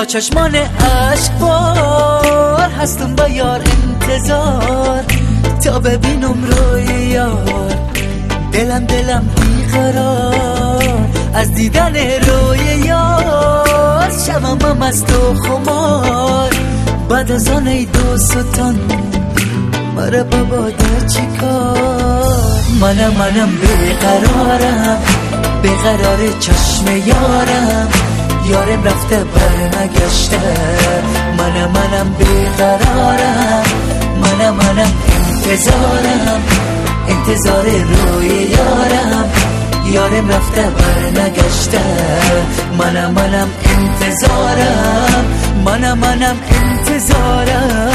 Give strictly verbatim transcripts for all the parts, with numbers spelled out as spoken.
با چشمان عشق بار هستم با یار انتظار تا ببینم روی یار. دلم دلم بیقرار از دیدن روی یار. شبم مست و خمار بعد از آن ای دوستان مرا بابا در چی کار. منم منم بیقرارم بیقرار چشم یارم. یارم رفته بر نگشته. منم منم بیقرارم منم منم انتظارم انتظار روی یارم. یارم رفته بر نگشته. منم منم انتظارم منم منم انتظارم.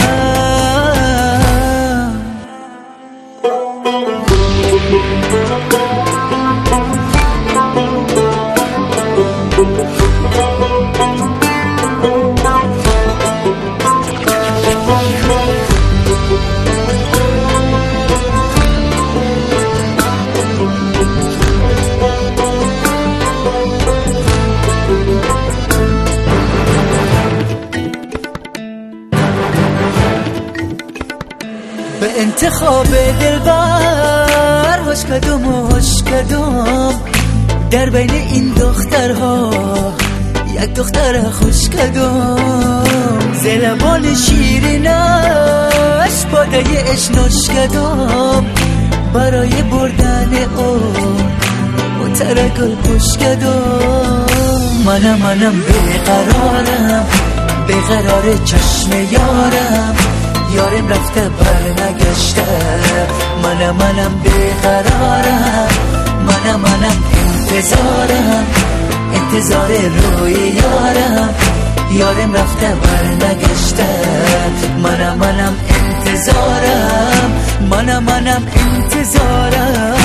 به انتخاب دلبر هوش کدوم و هوش کدوم در بین این دخترها یک دختر خوش کدوم. زلبان شیرینش باده اشنوش کدوم برای بردن او متر گل پوش کدوم. منم منم بیقرارم بیقرار چشم یارم. یارم رفته بر نگشته. منم منم بیقرارم منم منم انتظارم انتظار روی یارم. یارم رفته بر نگشته. منم منم انتظارم منم منم انتظارم.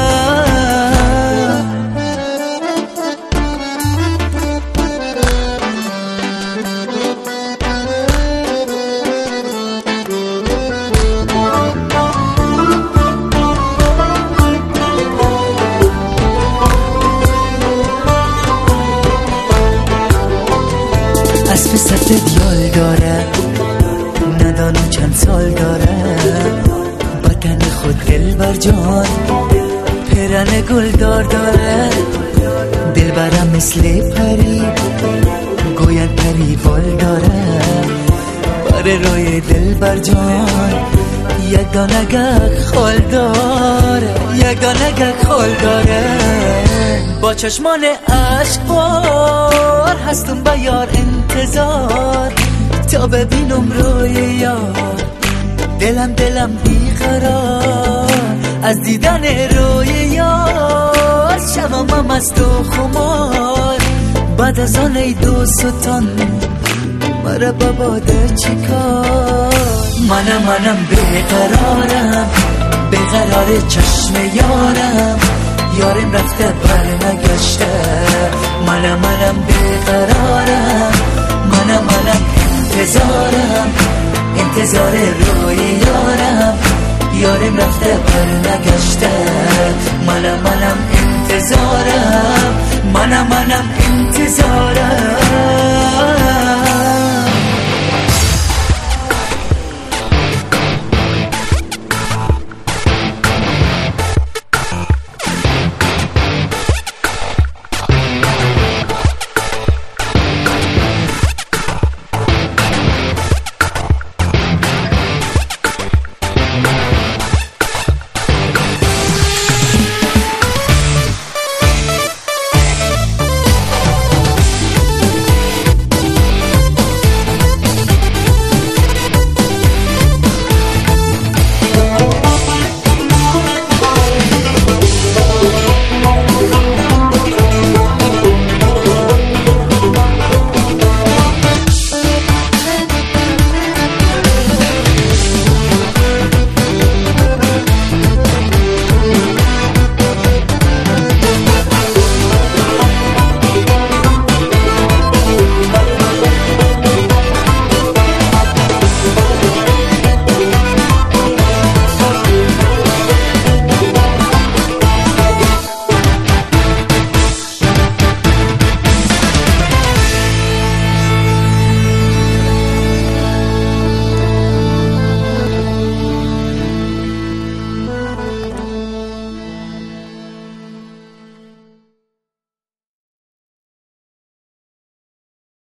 اسب سفید یال داره ندانم چند سال داره. بدن خود دل بر جان پیرن گلدار داره. دل برم مثل پری گوید پری بال داره. بر روی دل بر جان یک دانه گک خال داره یک دانه گک خال داره. با چشمان عشق بار هستم با یار انتظار تا ببینم روی یار. دلم دلم بیقرار از دیدن روی یار. شبم مست و خمار بعد از آن ای دوستان مرا بابا در چی کار. منم منم بیقرارم بیقرار چشم یارم. یارم رفته بر نگشته. منم منم بیقرارم منم منم انتظارم انتظار روی یارم. یارم رفته بر نگشته. منم منم انتظارم منم منم انتظارم.